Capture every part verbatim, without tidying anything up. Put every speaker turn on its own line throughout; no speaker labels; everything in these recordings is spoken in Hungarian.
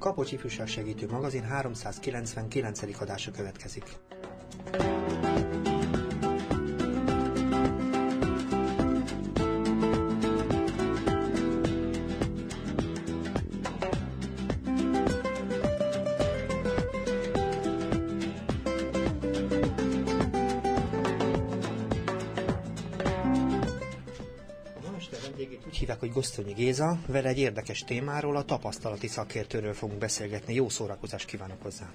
Kapocs Ifjúságsegítő magazin háromszázkilencvenkilencedik adása következik. Úgy hívják, hogy Gosztonyi Géza, vele egy érdekes témáról, a tapasztalati szakértőről fogunk beszélgetni. Jó szórakozást kívánok hozzá!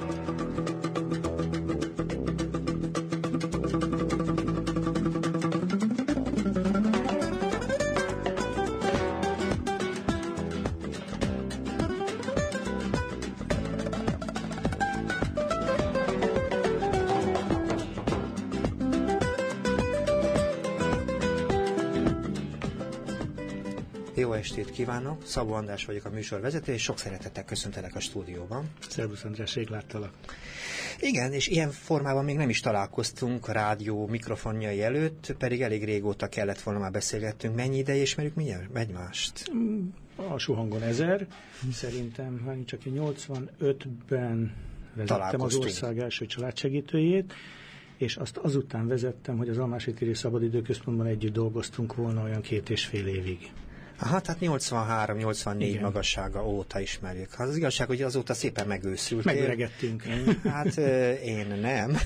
Jó estét kívánok, Szabó András vagyok, a műsorvezető, és sok szeretettel köszöntelek a stúdióban.
Szervusz András, rég láttalak.
Igen, és ilyen formában még nem is találkoztunk rádió mikrofonjai előtt, pedig elég régóta kellett volna már beszélgettünk. Mennyi ideje ismerjük mi egymást?
Alsó hangon ezer, szerintem, hát csak nyolcvanötben vezettem az ország első családsegítőjét, és azt azután vezettem, hogy az Almási téri Szabadidőközpontban együtt dolgoztunk volna olyan két és fél évig.
Aha, tehát nyolcvanhárom nyolcvannégy igen. Magassága óta ismerjük. Hát az igazság, hogy azóta szépen megőszültél.
Megöregettünk.
Hát én nem,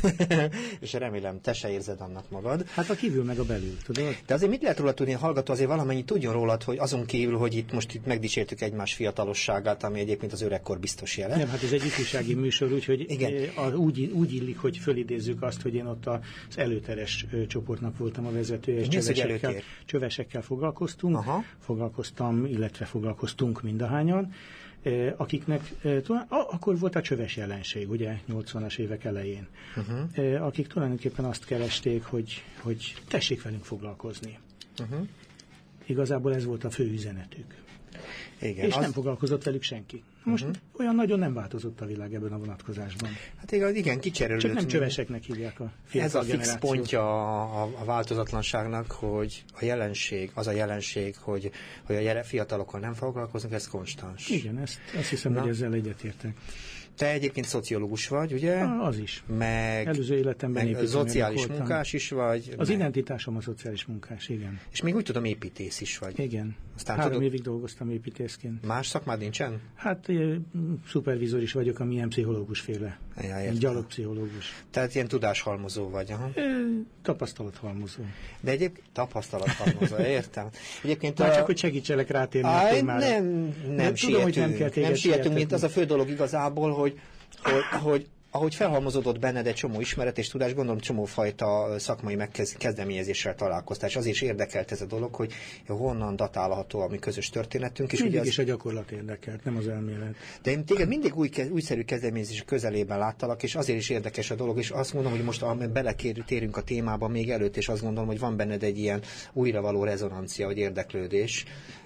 és remélem te se érzed annak magad.
Hát a kívül meg a belül, tudod?
De azért mit lehet róla tudni, a hallgató azért valamennyit tudjon rólad, hogy azon kívül, hogy itt most itt megdicsértük egymás fiatalosságát, ami egyébként az öregkor biztos jele.
Nem, hát ez egy ifjúsági műsor, úgyhogy úgy, úgy illik, hogy fölidézzük azt, hogy én ott az előteres csoportnak voltam a vezetője, és csövesekkel, csövesekkel foglalkoztunk. Aha. foglalkoztam, illetve foglalkoztunk mindahányan, akiknek, akkor volt a csöves jelenség, ugye, nyolcvanas évek elején, uh-huh. akik tulajdonképpen azt keresték, hogy, hogy tessék velünk foglalkozni. Uh-huh. Igazából ez volt a fő üzenetük. Igen, és az... nem foglalkozott velük senki. Most uh-huh. olyan nagyon nem változott a világ ebben a vonatkozásban.
Hát igen, igen kicserélődött.
Csak nem csöveseknek hívják a
fiatal Ez a fix pontja a, a változatlanságnak, hogy a jelenség, az a jelenség, hogy, hogy a jele, fiatalokkal nem foglalkoznak, ez konstans.
Igen, ezt, azt hiszem, Na. hogy ezzel egyetértek.
Te egyébként szociológus vagy, ugye?
Az is.
Meg,
Előző életemben
meg szociális munkás is vagy?
Az
meg.
Identitásom a szociális munkás, igen.
És még úgy tudom, építész is vagy.
Igen. Aztán Három tudod, évig dolgoztam építészként.
Más szakmád nincsen?
Hát szupervizor is vagyok, ami ilyen pszichológusféle. Ja, gyalogpszichológus.
Tehát ilyen tudáshalmozó vagy, aha.
E, tapasztalathalmozó.
De egyébként tapasztalathalmozó, értem. Egyébként
Már
a...
csak, hogy segítselek rátérni
a
témára.
Nem, nem, nem sietünk. Tudom, nem, kell nem sietünk, mint az a fő dolog igazából, hogy, hogy, hogy ahogy felhalmozódott benned egy csomó ismeret és tudás, gondolom csomó fajta szakmai megkezdeményezéssel találkoztál, és azért is érdekelt ez a dolog, hogy honnan datálható a mi közös történetünk. És
mindig
ugye az...
is a gyakorlat érdekelt, nem az elmélet.
De én téged mindig új, újszerű kezdeményezés közelében láttalak, és azért is érdekes a dolog, és azt mondom, hogy most belekérünk a témába még előtt, és azt gondolom, hogy van benned egy ilyen újravaló rezonancia, vagy érdeklődés.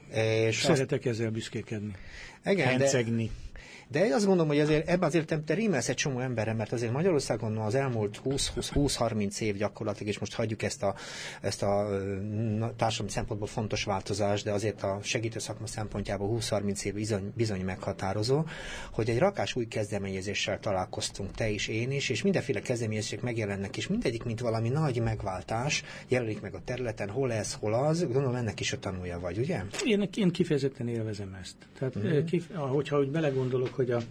És
szeretek azt... ezzel büszkékedni.
Igen,
Hencegni.
De... De én azt gondolom, hogy azért ebben azért te rímelsz egy csomó emberre, mert azért Magyarországon az elmúlt húsz-húsz-harminc év gyakorlatilag, és most hagyjuk ezt a, ezt a társadalmi szempontból fontos változást, de azért a segítő szakma szempontjából húsz-harminc év bizony, bizony meghatározó, hogy egy rakás új kezdeményezéssel találkoztunk, te is, én is, és mindenféle kezdeményezések megjelennek, és mindegyik, mint valami nagy megváltás jelenik meg a területen, hol ez, hol az, gondolom ennek is a tanulja vagy, ugye?
Én, én kifejezetten élvezem ezt. Tehát, mm-hmm. kif, hogyha úgy belegondolok, hogy a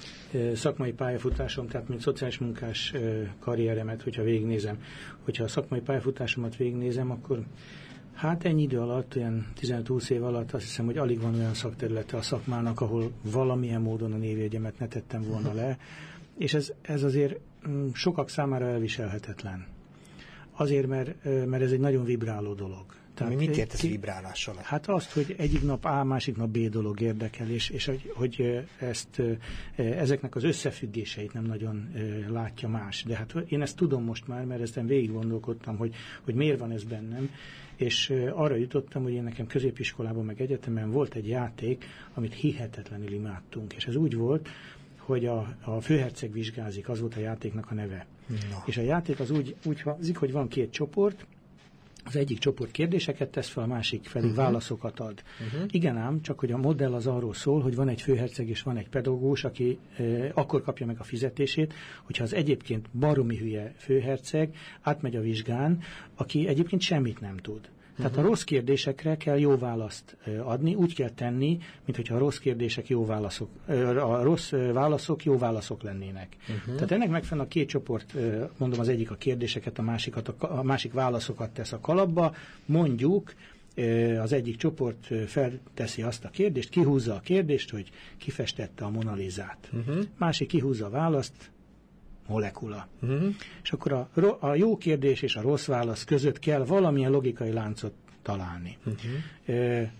e, szakmai pályafutásom, tehát mint szociális munkás e, karrieremet, hogyha végignézem, hogyha a szakmai pályafutásomat végignézem, akkor hát ennyi idő alatt, olyan tizenöt-húsz év alatt azt hiszem, hogy alig van olyan szakterülete a szakmának, ahol valamilyen módon a névjegyemet ne tettem volna le, és ez, ez azért m, sokak számára elviselhetetlen. Azért, mert, mert ez egy nagyon vibráló dolog.
Tehát, mi mit értesz vibrálás alatt?
Hát azt, hogy egyik nap A, másik nap B dolog érdekel, és, és hogy, hogy ezt, ezeknek az összefüggéseit nem nagyon látja más. De hát én ezt tudom most már, mert ezt végig gondolkodtam, hogy, hogy miért van ez bennem, és arra jutottam, hogy én nekem középiskolában meg egyetemen volt egy játék, amit hihetetlenül imádtunk, és ez úgy volt, hogy a, a főherceg vizsgázik, az volt a játéknak a neve. Na. És a játék az úgy, úgy hangzik, hogy van két csoport, Az egyik csoport kérdéseket tesz fel, a másik felé uh-huh. válaszokat ad. Uh-huh. Igen ám, csak hogy a modell az arról szól, hogy van egy főherceg és van egy pedagógus, aki e, akkor kapja meg a fizetését, hogyha az egyébként baromi hülye főherceg átmegy a vizsgán, aki egyébként semmit nem tud. Tehát a rossz kérdésekre kell jó választ adni, úgy kell tenni, mintha a rossz kérdések jó válaszok, a rossz válaszok jó válaszok lennének. Uh-huh. Tehát ennek megfelelően a két csoport, mondom, az egyik a kérdéseket, a másikat, a másik válaszokat tesz a kalapba, mondjuk az egyik csoport felteszi azt a kérdést, kihúzza a kérdést, hogy kifestette a Mona Lisát. Uh-huh. Másik kihúzza a választ, molekula. Uh-huh. És akkor a, a jó kérdés és a rossz válasz között kell valamilyen logikai láncot találni. Uh-huh. E,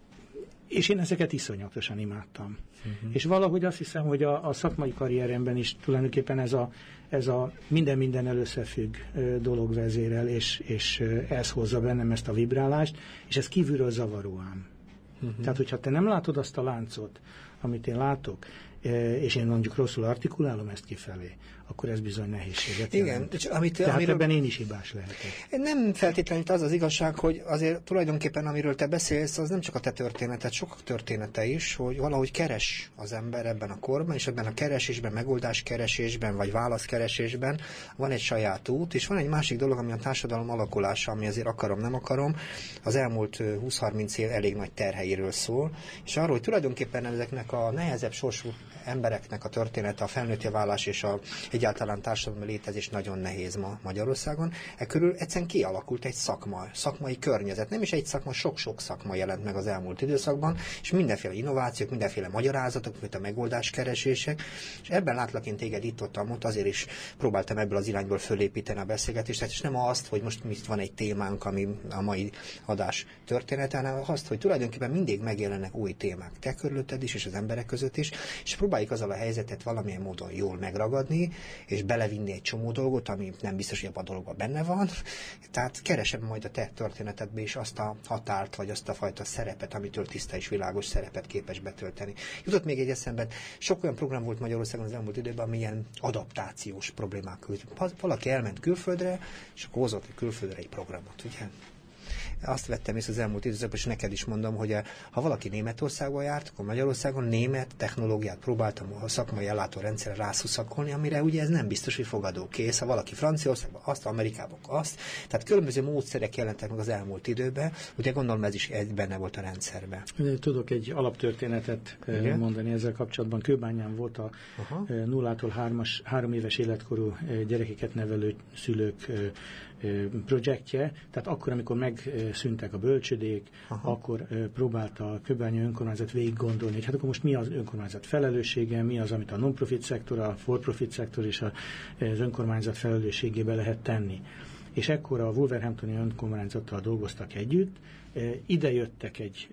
és én ezeket iszonyatosan imádtam. Uh-huh. És valahogy azt hiszem, hogy a, a szakmai karrieremben is tulajdonképpen ez a, ez a minden mindennel összefügg dolog vezérel, és, és ez hozza bennem ezt a vibrálást, és ez kívülről zavaró ám. Uh-huh. Tehát, hogyha te nem látod azt a láncot, amit én látok, és én mondjuk rosszul artikulálom ezt kifelé, akkor ez bizony nehézséget
Igen,
jelent.
Amit,
Tehát
amiről,
ebben én is hibás lehetek.
Nem feltétlenül az az igazság, hogy azért tulajdonképpen amiről te beszélsz, az nem csak a te történeted, sokak története is, hogy valahogy keres az ember ebben a korban, és ebben a keresésben, megoldáskeresésben, vagy válaszkeresésben van egy saját út, és van egy másik dolog, ami a társadalom alakulása, ami azért akarom, nem akarom, az elmúlt húsz-harminc év elég nagy terheiről szól, és arról, hogy tulajdonképpen ezeknek a nehezebb sorsú embereknek a története, a felnőtté válás és a egyáltalán társadalmi létezés nagyon nehéz ma Magyarországon. E körül egyszerűen kialakult egy szakma, szakmai környezet. Nem is egy szakma, sok-sok szakma jelent meg az elmúlt időszakban, és mindenféle innovációk, mindenféle magyarázatok, mint a megoldáskeresések, és ebben látlak én téged itt-ott, ott azért is próbáltam ebből az irányból fölépíteni a beszélgetést, és nem azt, hogy most itt van egy témánk, ami a mai adás története, hanem azt, hogy tulajdonképpen mindig megjelennek új témák te körülötted is, és az emberek között is, és próbáljuk azzal a helyzetet valamilyen módon jól megragadni, és belevinni egy csomó dolgot, ami nem biztos, hogy abban a dologban benne van. Tehát keresem majd a te történetedbe is azt a határt, vagy azt a fajta szerepet, amitől tiszta és világos szerepet képes betölteni. Jutott még egy eszembe, sok olyan program volt Magyarországon az elmúlt időben, ami ilyen adaptációs problémák. Valaki elment külföldre, és akkor hozott egy külföldre egy programot, ugye? Azt vettem észre az elmúlt időszakban, és neked is mondom, hogy ha valaki Németországban járt, akkor Magyarországon német technológiát próbáltam a szakmai ellátórendszerre rászuszakolni, amire ugye ez nem biztos, hogy fogadókész. Ha valaki Franciaországban azt, Amerikában azt. Tehát különböző módszerek jelentek meg az elmúlt időben, ugye gondolom ez is benne volt a rendszerben.
Tudok egy alaptörténetet Igen? mondani ezzel kapcsolatban. Kőbányán volt a Aha. nullától hármas, három éves életkorú gyerekeket nevelő szülők projektje, tehát akkor, amikor megszűntek a bölcsödék, Aha. akkor próbálta a kőbányi önkormányzat végig gondolni, hogy hát akkor most mi az önkormányzat felelőssége, mi az, amit a non-profit szektor, a for-profit szektor és az önkormányzat felelősségébe lehet tenni. És ekkor a Wolverhamptoni önkormányzattal dolgoztak együtt, ide jöttek egy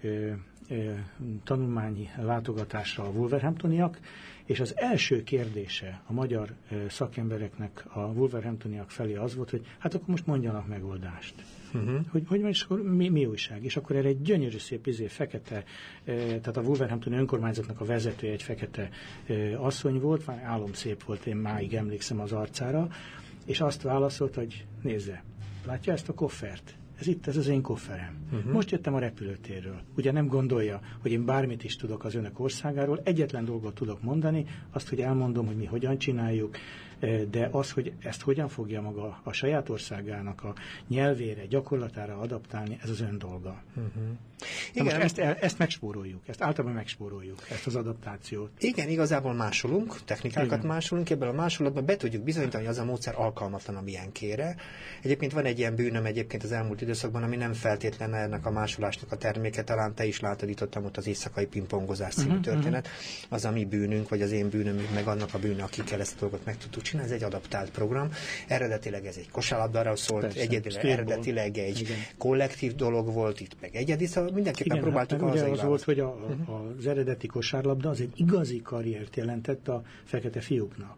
tanulmányi látogatásra a Wolverhamptoniak, és az első kérdése a magyar szakembereknek a Wolverhamptoniak felé az volt, hogy hát akkor most mondjanak megoldást. Uh-huh. Hogy, hogy és akkor mi, mi újság? És akkor erre egy gyönyörű szép izé, fekete, tehát a Wolverhamptoni önkormányzatnak a vezetője egy fekete asszony volt, álomszép volt, én máig emlékszem az arcára, és azt válaszolt, hogy nézze, látja ezt a koffert? Ez itt, ez az én kofferem. Uh-huh. Most jöttem a repülőtérről. Ugye nem gondolja, hogy én bármit is tudok az önök országáról, egyetlen dolgot tudok mondani, azt, hogy elmondom, hogy mi hogyan csináljuk, de az, hogy ezt hogyan fogja maga a saját országának a nyelvére, gyakorlatára adaptálni, ez az ön dolga. Uh-huh. Igen, most ezt, ezt megspóroljuk, ezt általában megspóroljuk, ezt az adaptációt.
Igen, igazából másolunk, technikákat Igen. másolunk, ebből a másolatban be tudjuk bizonyítani, hogy az a módszer alkalmatlan a milyenkére. Egyébként van egy ilyen bűnöm egyébként az elmúlt időszakban, ami nem feltétlen ennek a másolásnak a terméke, talán te is látod, itt ott az éjszakai pingpongozás című uh-huh, történet. Uh-huh. Az a mi bűnünk, vagy az én bűnöm, meg annak a bűnő, akikkel ezt a dolgot meg tudtuk csinálni, ez egy adaptált program. Eredetileg ez egy kosárlabdára szólt, Persze, egyedileg, eredetileg egy Igen. kollektív dolog volt, itt meg egyedi, szóval mindenképpen
Igen,
próbáltuk
hát, ugye az volt, hogy a, a, az eredeti kosárlabda az egy igazi karriert jelentett a fekete fiúknak.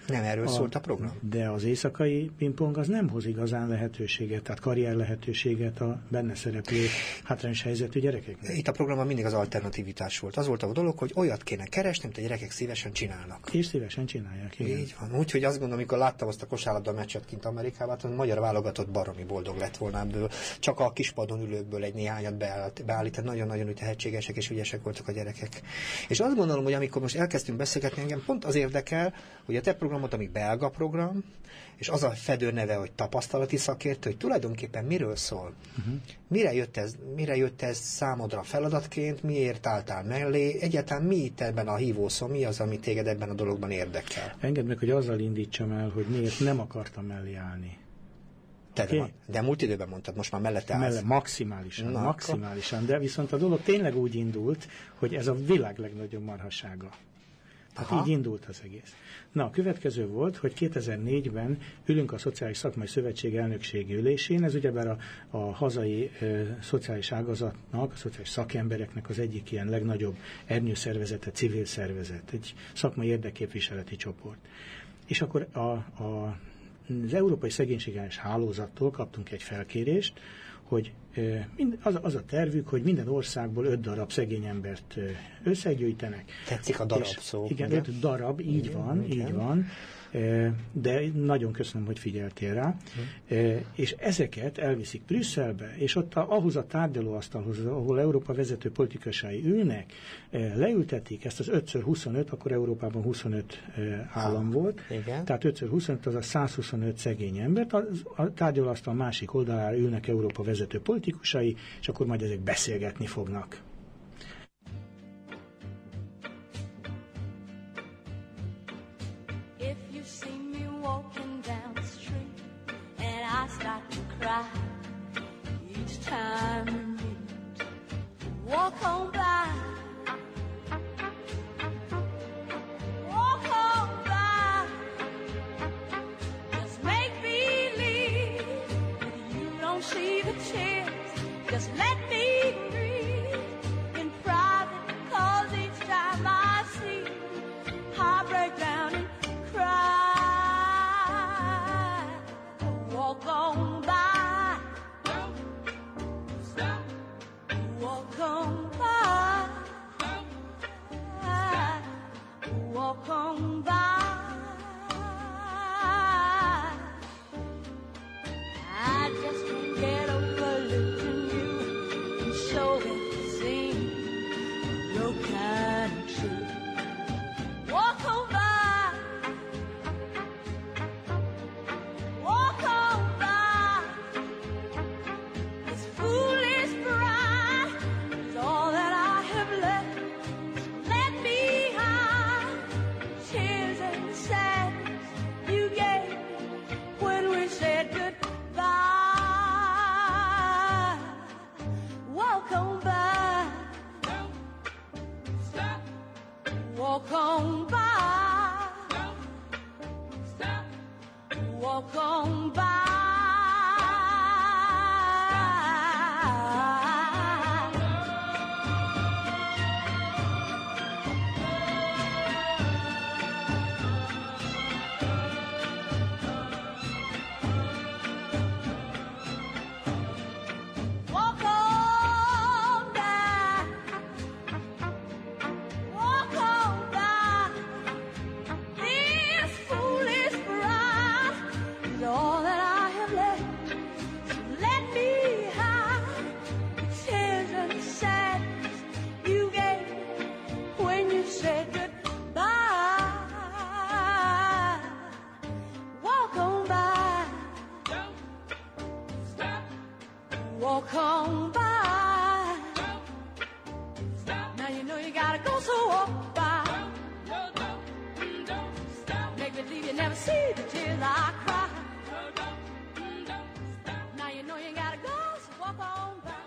Nem erről a, szólt a program.
De az éjszakai pingpong az nem hoz igazán lehetőséget, tehát karrier lehetőséget a benne szereplő hátrányos helyzetű gyerekeknek.
Itt a programban mindig az alternativitás volt. Az volt a dolog, hogy olyat kéne keresni, amit a gyerekek szívesen csinálnak.
És szívesen csinálják, igen.
Így van. Úgyhogy azt gondolom, amikor láttam azt a kosárlabda meccset kint Amerikában, a magyar válogatott baromi boldog lett volna ebből. Csak a kispadon ülőkből egy néhányat beállítani. Nagyon-nagyon tehetségesek és ügyesek voltak a gyerekek. És azt gondolom, hogy amikor most elkezdtünk beszélgetni, engem pont az érdekel, hogy a te programot, ami belga program, és az a fedő neve, hogy tapasztalati szakértő, hogy tulajdonképpen miről szól? Uh-huh. Mire jött ez, mire jött ez számodra feladatként, miért álltál mellé, egyáltalán mi itt ebben a hívószó, mi az, ami téged ebben a dologban érdekel?
Engedd meg, hogy azzal indítsam el, hogy miért nem akartam mellé állni.
Te okay. de, de múlt időben mondtad, most már mellette állsz.
Melle, maximálisan, Na, maximálisan, de viszont a dolog tényleg úgy indult, hogy ez a világ legnagyobb marhasága. Tehát Aha. így indult az egész. Na, a következő volt, hogy kétezer-négyben ülünk a Szociális Szakmai Szövetség elnökségi ülésén, ez ugyebár a, a hazai e, szociális ágazatnak, a szociális szakembereknek az egyik ilyen legnagyobb ernyőszervezete, civil szervezet, egy szakmai érdekképviseleti csoport. És akkor a, a, az Európai Szegénységellenes Hálózattól kaptunk egy felkérést, hogy az, az a tervük, hogy minden országból öt darab szegény embert összegyűjtenek.
Tetszik a darab
és,
szó.
Igen, ugye? öt darab, így igen, van, igen. így van. De nagyon köszönöm, hogy figyeltél rá. Mm. És ezeket elviszik Brüsszelbe, és ott a, ahhoz a tárgyalóasztalhoz, ahol Európa vezető politikásai ülnek, leültetik ezt az ötször huszonöt, akkor Európában huszonöt állam ha, volt, igen. tehát ötször huszonöt, az a száz huszonöt szegény embert, a, a tárgyalóasztal másik oldalára ülnek Európa vezető politikusai, és akkor majd ezek beszélgetni fognak.
Each time you meet, walk on by, walk on by. Just make believe that you don't see the tears. Just let me breathe in private, 'cause each time I see you, I break down and cry. Walk on by. Walk on by, walk on by. I just can't get over looking you and showing the scene. You're kind of true. Walk on by, walk on by. This foolish pride is all that I have left. Let me hide tears and sadness you gave when we said goodbye. Walk on by, stop. Walk on by, stop. Walk on by. Walk on by. Now you know you gotta go, so walk by. Make believe you never see the tears I cry. Now you know you gotta go, so walk on by.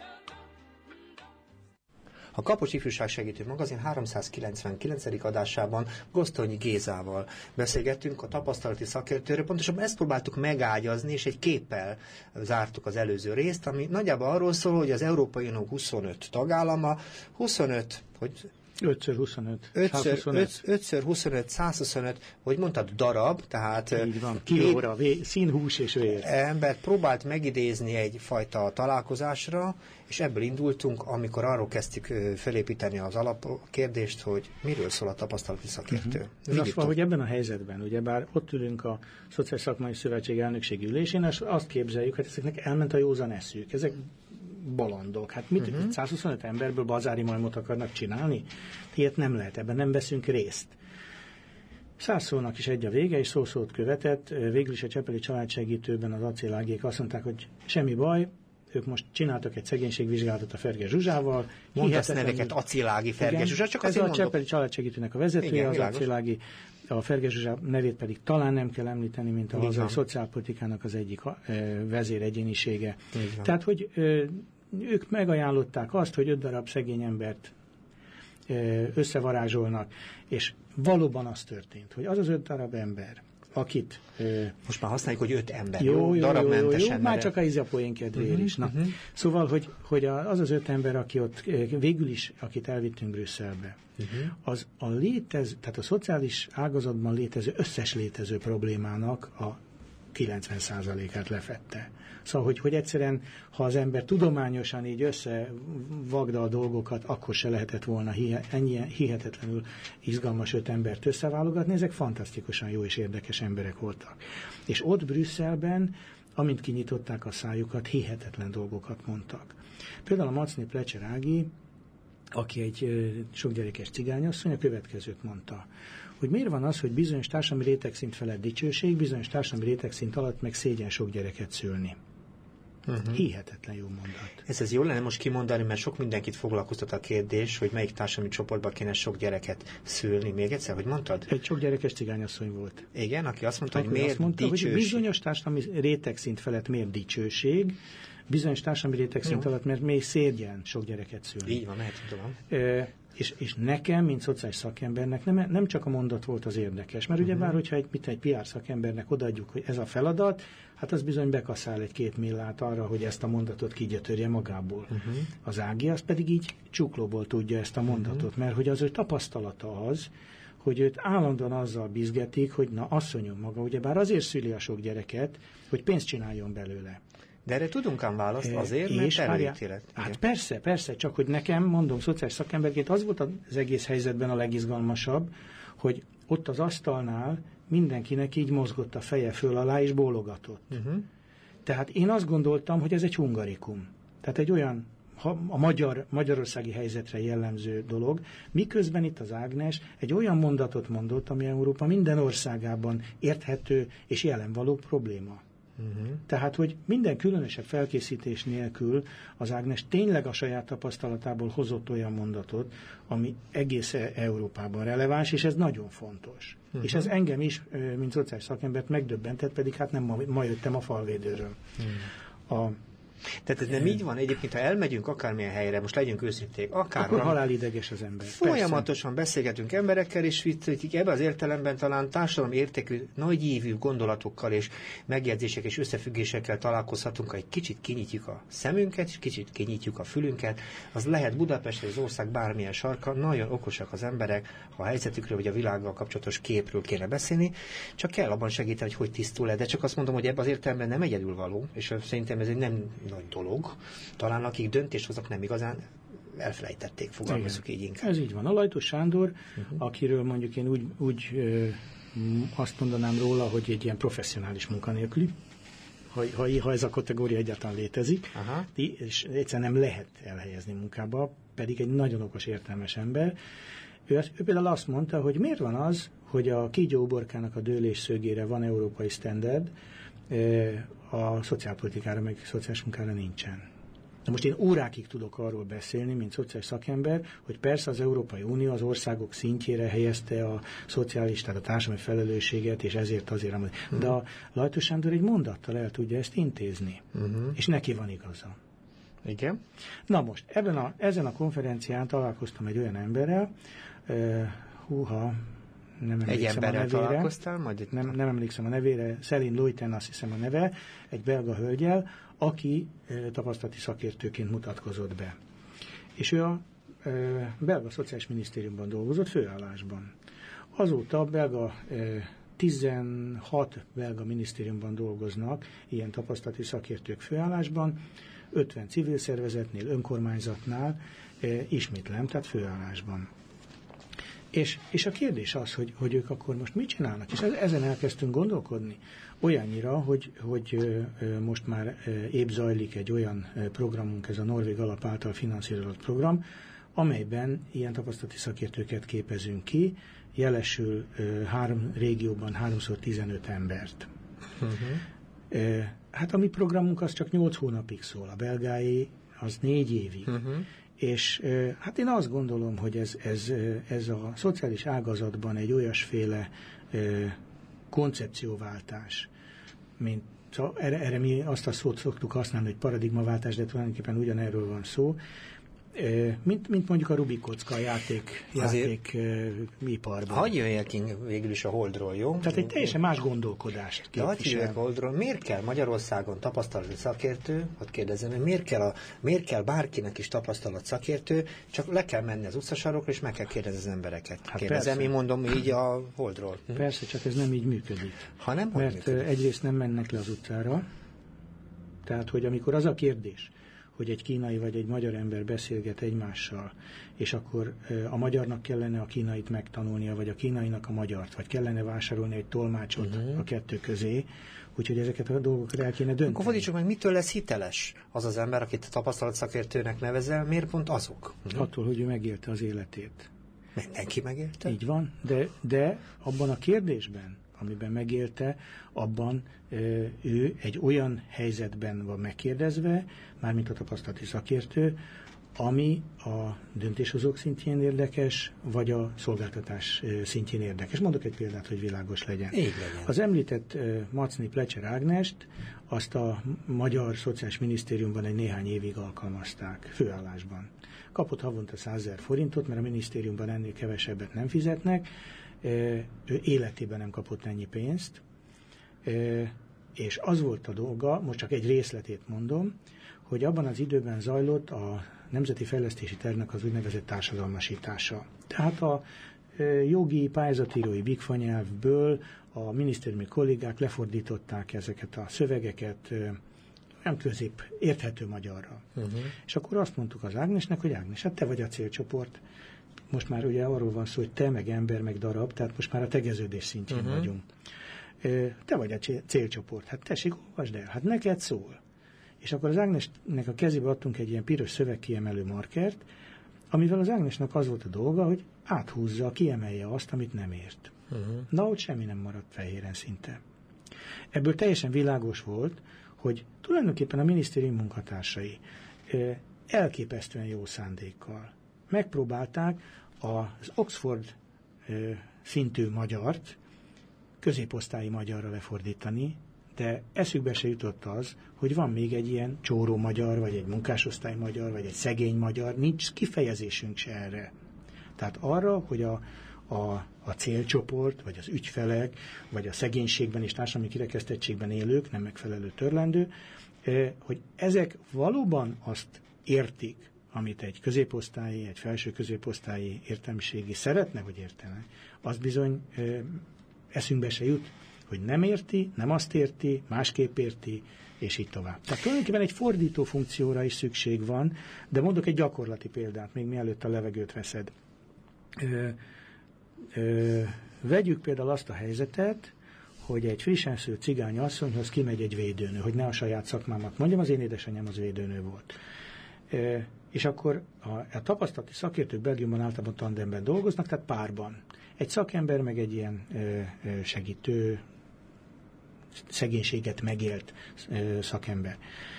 A Kapos Ifjúság Segítő Magazin háromszázkilencvenkilencedik adásában Gosztonyi Gézával beszélgettünk a tapasztalati szakértőről. Pontosabban ezt próbáltuk megágyazni, és egy képpel zártuk az előző részt, ami nagyjából arról szól, hogy az Európai Unió huszonöt tagállama, huszonöt, hogy
ötször huszonöt.
ötször huszonöt, száz huszonöt, hogy mondtad, darab, tehát...
Így van, kilóra, vé, szín, hús és vér.
Embert próbált megidézni egyfajta találkozásra, és ebből indultunk, amikor arról kezdtük felépíteni az alapkérdést, hogy miről szól a tapasztalati szakértő.
Uh-huh. Azt van, hogy ebben a helyzetben, ugyebár ott ülünk a Szociális Szakmai Szövetség elnökségi ülésén, és azt képzeljük, hogy ezeknek elment a józan eszük. Ezek bolondok. Hát mit, uh-huh. száz huszonöt emberből bazári majmot akarnak csinálni? Ilyet nem lehet, ebben nem veszünk részt. Száz szónak is egy a vége, és szó-szót követett. Végül is a Csepeli Családsegítőben az acélágiék azt mondták, hogy semmi baj, ők most csináltak egy szegénységvizsgálatot a Ferge Zsuzsával.
Mondasz neveket, acélági Ferge Zsuzsa, csak
ez a
mondok.
Csepeli Családsegítőnek a vezetője, igen, az világos. Acélági, a Ferge Zsuzsa nevét pedig talán nem kell említeni, mint a hazai szociálpolitikának az egyik vezéregyénisége. Tehát, hogy ők megajánlották azt, hogy öt darab szegény embert összevarázsolnak, és valóban az történt, hogy az az öt darab ember, akit...
Most már használjuk, hogy öt ember,
jó, jó,
darabmentesen.
Jó, jó, jó, már csak a izapoén kedvéért uh-huh, is. Na. Uh-huh. Szóval, hogy, hogy az az öt ember, aki ott végül is, akit elvittünk Brüsszelbe, uh-huh. az a létező, tehát a szociális ágazatban létező, összes létező problémának a kilencven százalékát lefette. Szóval, hogy, hogy egyszerűen, ha az ember tudományosan így összevagda a dolgokat, akkor se lehetett volna ennyi hihetetlenül izgalmas öt embert összeválogatni, ezek fantasztikusan jó és érdekes emberek voltak. És ott Brüsszelben, amint kinyitották a szájukat, hihetetlen dolgokat mondtak. Például a Macné Plecser Ági, aki egy sokgyerekes cigányasszony, a következőt mondta, hogy miért van az, hogy bizonyos társadalmi rétegszint felett dicsőség, bizonyos társadalmi rétegszint alatt meg szégyen sok gyereket szülni. Uh-huh. Hihetetlen jó mondat.
Ez, ez jól lenne most kimondani, mert sok mindenkit foglalkoztat a kérdés, hogy melyik társadalmi csoportban kéne sok gyereket szülni. Még egyszer, hogy mondtad?
Egy sok gyerekes cigányasszony volt.
Igen, aki azt mondta,
aki
hogy miért
azt mondta,
dicsőség.
Hogy bizonyos társadalmi rétegszint felett miért dicsőség, bizonyos társadalmi rétegszint alatt, mert még szégyen sok gyereket szülni.
Így van, lehet, tudom.
E, és, és nekem, mint szociális szakembernek nem, nem csak a mondat volt az érdekes, mert uh-huh. ugyebár, hogyha egy, mit egy pé er szakembernek odaadjuk, hogy ez a feladat, hát az bizony bekaszál egy-két millát arra, hogy ezt a mondatot kigyötörje magából. Uh-huh. Az Ági az pedig így csuklóból tudja ezt a mondatot, uh-huh. mert hogy az ő tapasztalata az, hogy őt állandóan azzal bizgetik, hogy na asszonyom maga, ugyebár azért szüli a sok gyereket, hogy pénzt csináljon belőle.
De erre tudunk ám választ azért, mert előítélet.
Hát persze, persze, csak hogy nekem, mondom, szociális szakemberként az volt az egész helyzetben a legizgalmasabb, hogy ott az asztalnál mindenkinek így mozgott a feje föl alá, és bólogatott. Uh-huh. Tehát én azt gondoltam, hogy ez egy hungarikum. Tehát egy olyan a magyar, magyarországi helyzetre jellemző dolog, miközben itt az Ágnes egy olyan mondatot mondott, ami Európa minden országában érthető és jelenvaló probléma. Uh-huh. Tehát, hogy minden különösebb felkészítés nélkül az Ágnes tényleg a saját tapasztalatából hozott olyan mondatot, ami egész Európában releváns, és ez nagyon fontos. Uh-huh. És ez engem is, mint szociális szakembert megdöbbentett, pedig hát nem ma, ma jöttem a falvédőről. Uh-huh. A
Tehát ez nem így van. Egyébként, ha elmegyünk akármilyen helyre, most legyünk őszinték, akár
akkor halálideges az ember.
Folyamatosan persze. beszélgetünk emberekkel, és itt ebben az értelemben talán társadalom értékű, nagyívű gondolatokkal és megjegyzések és összefüggésekkel találkozhatunk, ha egy kicsit kinyitjuk a szemünket, és kicsit kinyitjuk a fülünket. Az lehet Budapest, az ország bármilyen sarka, nagyon okosak az emberek, ha a helyzetükről vagy a világgal kapcsolatos képről kéne beszélni, csak kell abban segíteni, hogy hogy tisztul-e. De csak azt mondom, hogy ebben az értelemben nem egyedülvaló, és szerintem ez egy nem nagy dolog. Talán akik döntést hoznak, nem igazán elfelejtették, fogalmazzuk így inkább.
Ez így van. A Lajtos Sándor, uh-huh. akiről mondjuk én úgy, úgy ö, azt mondanám róla, hogy egy ilyen professzionális munkanélküli, ha, ha, ha ez a kategória egyáltalán létezik, uh-huh. és egyszerűen nem lehet elhelyezni munkába, pedig egy nagyon okos, értelmes ember. Ő, ő például azt mondta, hogy miért van az, hogy a kígyóuborkának a dőlés szögére van európai standard, a szociálpolitikára, meg szociális munkára nincsen. Na most én órákig tudok arról beszélni, mint szociális szakember, hogy persze az Európai Unió az országok szintjére helyezte a szociális, tehát a társadalmi felelősséget, és ezért azért, uh-huh. de a Lajtos Sándor egy mondattal el tudja ezt intézni. Uh-huh. És neki van igaza.
Igen.
Na most, ebben a, ezen a konferencián találkoztam egy olyan emberrel, uh, húha, nem
egy emberrel találkoztál? Majd
nem, nem emlékszem a nevére, Céline Luyten azt hiszem a neve, egy belga hölgyel, aki e, tapasztalati szakértőként mutatkozott be. És ő a belga szociális minisztériumban dolgozott főállásban. Azóta a belga tizenhat belga minisztériumban dolgoznak ilyen tapasztalati szakértők főállásban, ötven civil szervezetnél, önkormányzatnál, ismétlem, tehát főállásban. És, és a kérdés az, hogy, hogy ők akkor most mit csinálnak, és ezen elkezdtünk gondolkodni. Olyannyira, hogy, hogy most már épp zajlik egy olyan programunk, ez a Norvég Alap által finanszírozott program, amelyben ilyen tapasztalati szakértőket képezünk ki, jelesül három régióban háromszor tizenöt embert. Uh-huh. Hát a mi programunk az csak nyolc hónapig szól, a belgáé az négy évig. Uh-huh. És hát én azt gondolom, hogy ez, ez, ez a szociális ágazatban egy olyasféle koncepcióváltás, mint szóval erre, erre mi azt a szót szoktuk használni, hogy paradigmaváltás, de tulajdonképpen ugyanerről van szó, mint, mint mondjuk a Rubik kocka a játék, játék uh, iparban.
Hagyj jöjjek ki végül is a Holdról, jó?
Tehát egy teljesen más gondolkodást képvisel.
Hagyj jöjjek a Holdról. Miért kell Magyarországon tapasztalat szakértő, ott kérdezem, hogy miért kell, a, miért kell bárkinek is tapasztalat szakértő, csak le kell menni az utcasarokra, és meg kell kérdezni az embereket. Hát kérdezem, én mondom így a Holdról.
Persze, csak ez nem így működik.
Ha nem,
Mert
működik?
Egyrészt nem mennek le az utcára, tehát, hogy amikor az a kérdés, hogy egy kínai vagy egy magyar ember beszélget egymással, és akkor a magyarnak kellene a kínait megtanulnia, vagy a kínainak a magyart, vagy kellene vásárolni egy tolmácsot uh-huh. a kettő közé, úgyhogy ezeket a dolgokat el kéne dönteni.
Akkor fordítsuk meg, mitől lesz hiteles az az ember, akit tapasztalat szakértőnek nevezel, miért pont azok? Uh-huh.
Attól, hogy ő megélte az életét.
Mindenki megélte?
Így van, de, de abban a kérdésben, amiben megélte, abban ő egy olyan helyzetben van megkérdezve, mármint a tapasztalati szakértő, ami a döntéshozók szintjén érdekes, vagy a szolgáltatás szintjén érdekes. Mondok egy példát, hogy világos legyen.
Így legyen.
Az említett Macni Plecser Ágnest, azt a Magyar Szociális Minisztériumban egy néhány évig alkalmazták, főállásban. Kapott havonta százezer forintot, mert a minisztériumban ennél kevesebbet nem fizetnek, ő életében nem kapott ennyi pénzt, és az volt a dolga, most csak egy részletét mondom, hogy abban az időben zajlott a Nemzeti Fejlesztési Tervnek az úgynevezett társadalmasítása. Tehát a jogi, pályázatírói bigfanyelvből a minisztériumi kollégák lefordították ezeket a szövegeket olyan közép érthető magyarra. Uh-huh. És akkor azt mondtuk az Ágnesnek, hogy Ágnes, hát te vagy a célcsoport. Most már ugye arról van szó, hogy te, meg ember, meg darab, tehát most már a tegeződés szintjén uh-huh. vagyunk. Te vagy a célcsoport, hát tessék, olvasd el, hát neked szól. És akkor az Ágnesnek a kezébe adtunk egy ilyen piros szövegkiemelő markert, amivel az Ágnesnek az volt a dolga, hogy áthúzza, kiemelje azt, amit nem ért. Uh-huh. Na, ott semmi nem maradt fehéren szinte. Ebből teljesen világos volt, hogy tulajdonképpen a minisztérium munkatársai elképesztően jó szándékkal megpróbálták az Oxford szintű magyart középosztályi magyarra lefordítani, de eszükbe se jutott az, hogy van még egy ilyen csóró magyar, vagy egy munkásosztály magyar, vagy egy szegény magyar, nincs kifejezésünk se erre. Tehát arra, hogy a, a, a célcsoport, vagy az ügyfelek, vagy a szegénységben és társadalmi kirekesztettségben élők, nem megfelelő törlendő, hogy ezek valóban azt értik, amit egy középosztályi, egy felső középosztályi értelmiségi szeretne, hogy értene, az bizony eszünkbe se jut, hogy nem érti, nem azt érti, másképp érti, és így tovább. Tehát tulajdonképpen egy fordító funkcióra is szükség van, de mondok egy gyakorlati példát, még mielőtt a levegőt veszed. Ö, ö, vegyük például azt a helyzetet, hogy egy frissen szült cigány asszonyhoz kimegy egy védőnő, hogy ne a saját szakmámat mondjam, az én édesanyám az védőnő volt. Ö, és akkor a, a tapasztalati szakértők Belgiumban általában tandemben dolgoznak, tehát párban. Egy szakember, meg egy ilyen ö, ö, segítő, szegénységet megélt ö, szakember.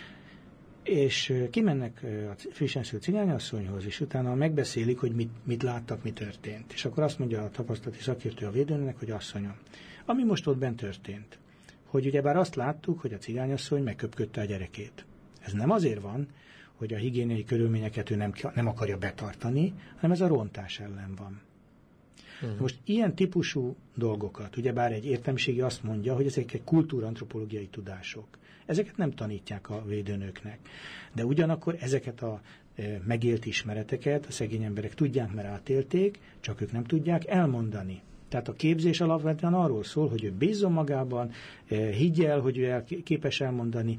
És ö, kimennek ö, a frissen szült cigányasszonyhoz, és utána megbeszélik, hogy mit, mit láttak, mi történt. És akkor azt mondja a tapasztalati szakértő a védőnőnek, hogy asszonyom, ami most ott bent történt, hogy ugyebár azt láttuk, hogy a cigányasszony megköpködte a gyerekét. Ez nem azért van, hogy a higiéniai körülményeket ő nem, nem akarja betartani, hanem ez a rontás ellen van. Uh-huh. Most ilyen típusú dolgokat, ugyebár egy értelmiségi azt mondja, hogy ezek egy kultúrantropológiai tudások. Ezeket nem tanítják a védőnőknek. De ugyanakkor ezeket a megélt ismereteket, a szegény emberek tudják, mert átélték, csak ők nem tudják elmondani. Tehát a képzés alapvetően arról szól, hogy ő bízzon magában, higgye el, hogy ő el, képes elmondani,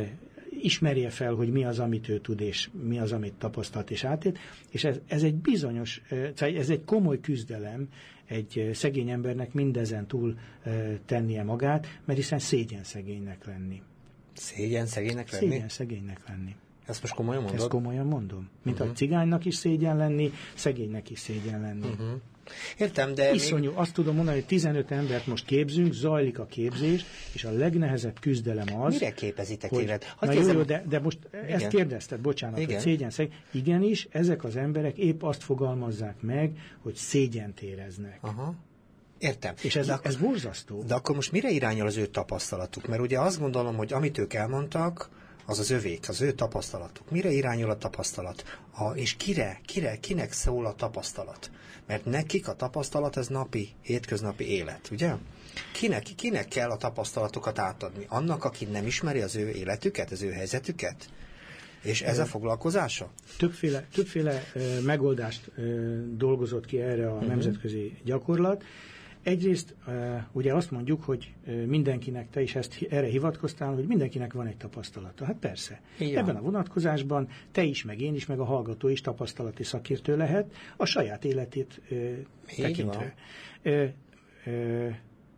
ismerje fel, hogy mi az, amit ő tud, és mi az, amit tapasztalt és átélt, és ez, ez egy bizonyos, ez egy komoly küzdelem egy szegény embernek mindezen túl tennie magát, mert hiszen szégyen szegénynek lenni.
Szégyen szegénynek lenni?
Szégyen szegénynek lenni.
Ezt most komolyan mondod?
Ezt komolyan mondom. Mint uh-huh. a cigánynak is szégyen lenni, szegénynek is szégyen lenni.
Uh-huh. Értem, de...
Iszonyú, még... azt tudom mondani, hogy tizenöt embert most képzünk, zajlik a képzés, és a legnehezebb küzdelem az...
Mire képezitek
hogy...
élet?
Na jó, jó, de, de most igen. Ezt kérdezted, bocsánat, igen. hogy szégyen, szegény. Igenis, ezek az emberek épp azt fogalmazzák meg, hogy szégyent éreznek.
Aha. Értem.
És ez,
akkor,
ez borzasztó.
De akkor most mire irányul az ő tapasztalatuk? Mert ugye azt gondolom, hogy amit ők elmondtak, az az övék, az ő tapasztalatuk. Mire irányul a tapasztalat? A, és kire, kire, kinek szól a tapasztalat? Mert nekik a tapasztalat ez napi, hétköznapi élet, ugye? Kinek, kinek kell a tapasztalatokat átadni? Annak, aki nem ismeri az ő életüket, az ő helyzetüket? És ez a foglalkozása?
Többféle, többféle uh, megoldást uh, dolgozott ki erre a uh-huh. nemzetközi gyakorlat. Egyrészt uh, ugye azt mondjuk, hogy uh, mindenkinek, te is ezt erre hivatkoztál, hogy mindenkinek van egy tapasztalata. Hát persze. Igen. Ebben a vonatkozásban te is, meg én is, meg a hallgató is tapasztalati szakértő lehet a saját életét uh, tekintve. Uh, uh,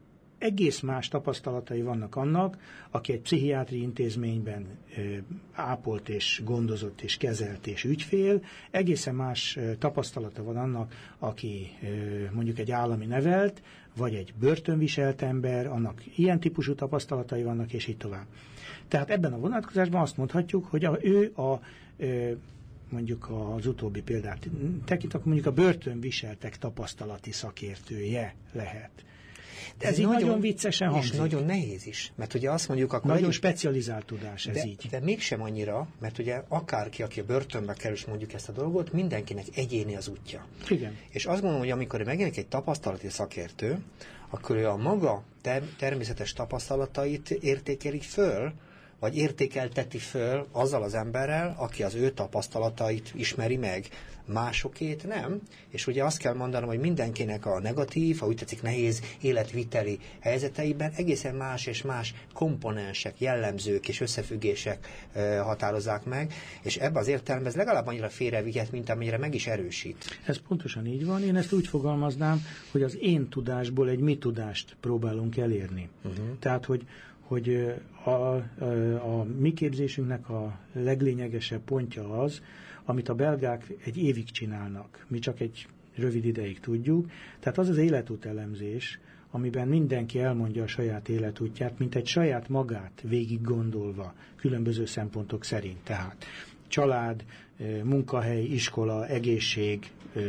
egész más tapasztalatai vannak annak, aki egy pszichiátri intézményben ö, ápolt és gondozott és kezelt és ügyfél, egészen más ö, tapasztalata van annak, aki ö, mondjuk egy állami nevelt, vagy egy börtönviselt ember, annak ilyen típusú tapasztalatai vannak, és így tovább. Tehát ebben a vonatkozásban azt mondhatjuk, hogy a, ő a ö, mondjuk az utóbbi példát tekint, akkor mondjuk a börtönviseltek tapasztalati szakértője lehet. De ez, ez így nagyon, nagyon viccesen hangzik.
És nagyon nehéz is, mert ugye azt mondjuk akkor...
Nagyon egy... specializált tudás ez
de,
így.
De mégsem annyira, mert ugye akárki, aki a börtönbe kerül, és mondjuk ezt a dolgot, mindenkinek egyéni az útja.
Igen.
És azt gondolom, hogy amikor megjelenik egy tapasztalati szakértő, akkor ő a maga ter- természetes tapasztalatait értékeli föl, vagy értékelteti föl azzal az emberrel, aki az ő tapasztalatait ismeri meg. Másokét nem, és ugye azt kell mondanom, hogy mindenkinek a negatív, ha úgy tetszik nehéz életviteli helyzeteiben egészen más és más komponensek, jellemzők és összefüggések e, határozzák meg, és ebben az értelemben ez legalább annyira félrevihet, mint amennyire meg is erősít.
Ez pontosan így van, én ezt úgy fogalmaznám, hogy az én tudásból egy mi tudást próbálunk elérni. Uh-huh. Tehát, hogy hogy a, a, a mi képzésünknek a leglényegesebb pontja az, amit a belgák egy évig csinálnak, mi csak egy rövid ideig tudjuk, tehát az az életút elemzés, amiben mindenki elmondja a saját életútját, mint egy saját magát végig gondolva, különböző szempontok szerint. Tehát család, munkahely, iskola, egészség,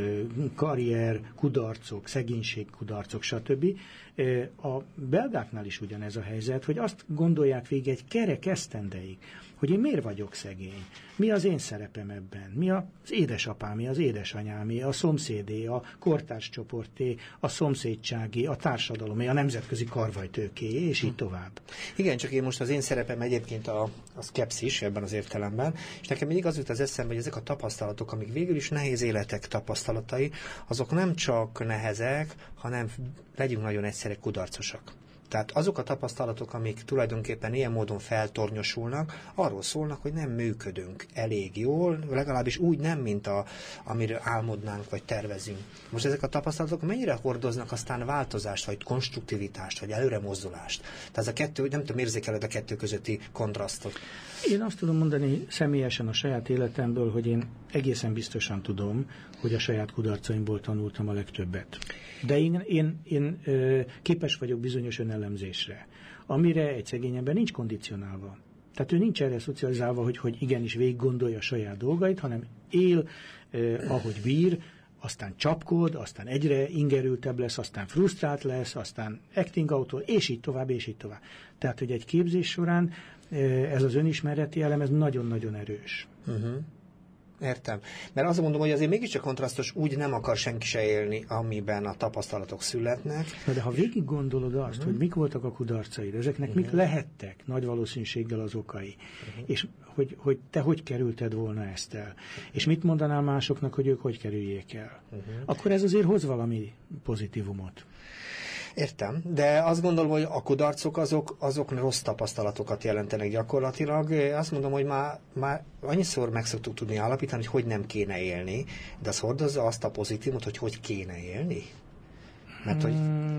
karrier, kudarcok, szegénység, kudarcok, stb. A belgáknál is ugyanez a helyzet, hogy azt gondolják végig egy kerek esztendeig, hogy én miért vagyok szegény, mi az én szerepem ebben, mi az édesapámé, az édesanyámé, a szomszédé, a kortárscsoporté, a szomszédsági, a társadalomé, a nemzetközi karvajtőké, és így tovább.
Igen, csak én most az én szerepem egyébként a, a szkepszis ebben az értelemben, és nekem mindig az jut az eszembe, hogy ezek a tapasztalatok, amik végül is nehéz életek tapasztalatai, azok nem csak nehezek, hanem legyünk nagyon egyszerűen kudarcosak. Tehát azok a tapasztalatok, amik tulajdonképpen ilyen módon feltornyosulnak, arról szólnak, hogy nem működünk elég jól, legalábbis úgy nem, mint a, amiről álmodnánk, vagy tervezünk. Most ezek a tapasztalatok mennyire hordoznak aztán változást, vagy konstruktivitást, vagy előre mozdulást? Tehát ez a kettő, nem tudom, érzékeled a kettő közötti kontrasztot.
Én azt tudom mondani személyesen a saját életemből, hogy én egészen biztosan tudom, hogy a saját kudarcaimból tanultam a legtöbbet. De én, én, én képes vagyok bizonyos önelemzésre, amire egy szegény ember nincs kondicionálva. Tehát ő nincs erre szocializálva, hogy, hogy igenis végig gondolja a saját dolgait, hanem él, eh, ahogy bír, aztán csapkod, aztán egyre ingerültebb lesz, aztán frusztrált lesz, aztán acting out, és így tovább, és így tovább. Tehát, hogy egy képzés során eh, ez az önismereti elem, ez nagyon-nagyon erős. Uh-huh.
Értem. Mert azt mondom, hogy azért mégiscsak kontrasztos, úgy nem akar senki se élni, amiben a tapasztalatok születnek.
Na de ha végig gondolod azt, uh-huh. hogy mik voltak a kudarcaid, ezeknek uh-huh. mik lehettek nagy valószínűséggel az okai, uh-huh. és hogy, hogy te hogy kerülted volna ezt el, és mit mondanál másoknak, hogy ők hogy kerüljék el, uh-huh. akkor ez azért hoz valami pozitívumot.
Értem, de azt gondolom, hogy a kudarcok azok, azok rossz tapasztalatokat jelentenek gyakorlatilag. Azt mondom, hogy már, már annyiszor meg szoktuk tudni állapítani, hogy hogy nem kéne élni, de az hordozza azt a pozitívumot, hogy hogy kéne élni. Mert hogy